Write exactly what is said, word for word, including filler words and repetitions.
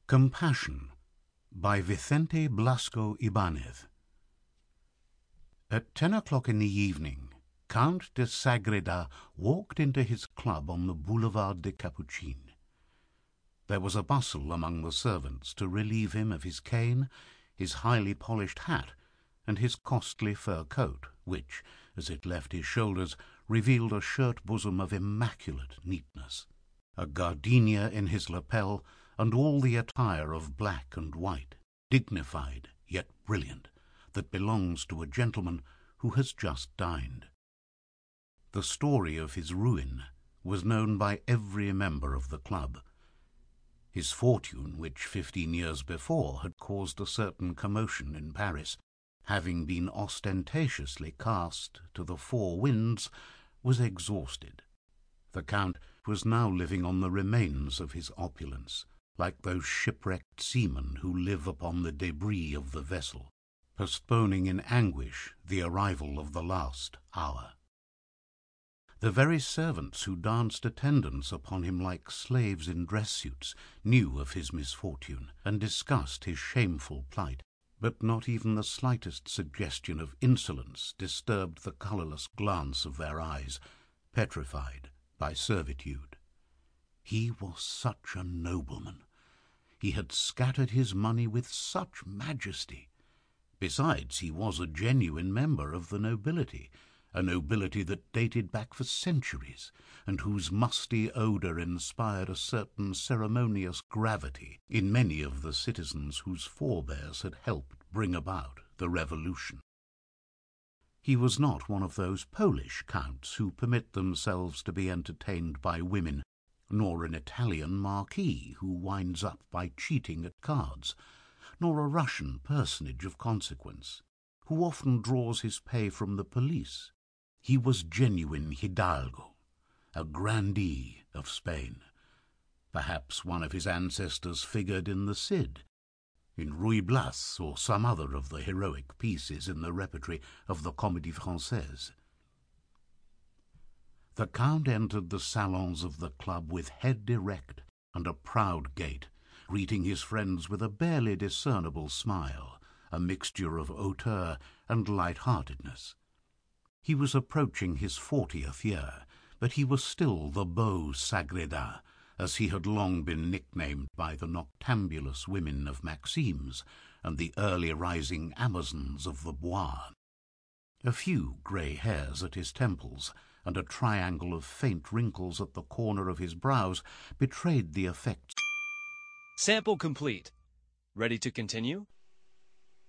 Compassion by Vicente Blasco Ibanez. At ten o'clock in the evening, Count de Sagreda walked into his club on the Boulevard des Capucines. There was a bustle among the servants to relieve him of his cane, his highly polished hat, and his costly fur coat, which, as it left his shoulders, revealed a shirt bosom of immaculate neatness, a gardenia in his lapel, and all the attire of black and white, dignified yet brilliant, that belongs to a gentleman who has just dined. The story of his ruin was known by every member of the club. His fortune, which fifteen years before had caused a certain commotion in Paris, having been ostentatiously cast to the four winds, was exhausted. The Count was now living on the remains of his opulence, like those shipwrecked seamen who live upon the debris of the vessel, postponing in anguish the arrival of the last hour. The very servants who danced attendance upon him like slaves in dress suits knew of his misfortune and discussed his shameful plight, but not even the slightest suggestion of insolence disturbed the colourless glance of their eyes, petrified by servitude. He was such a nobleman. He had scattered his money with such majesty. Besides, he was a genuine member of the nobility, a nobility that dated back for centuries, and whose musty odour inspired a certain ceremonious gravity in many of the citizens whose forebears had helped bring about the Revolution. He was not one of those Polish counts who permit themselves to be entertained by women, nor an Italian marquis who winds up by cheating at cards, nor a Russian personage of consequence, who often draws his pay from the police. He was genuine Hidalgo, a grandee of Spain. Perhaps one of his ancestors figured in the Cid, in Ruy Blas, or some other of the heroic pieces in the repertory of the Comédie Française. The Count entered the salons of the club with head erect and a proud gait, greeting his friends with a barely discernible smile, a mixture of hauteur and light-heartedness. He was approaching his fortieth year, but he was still the Beau Sagreda, as he had long been nicknamed by the noctambulous women of Maxime's and the early-rising Amazons of the Bois. A few grey hairs at his temples and a triangle of faint wrinkles at the corner of his brows betrayed the effects. Sample complete. Ready to continue?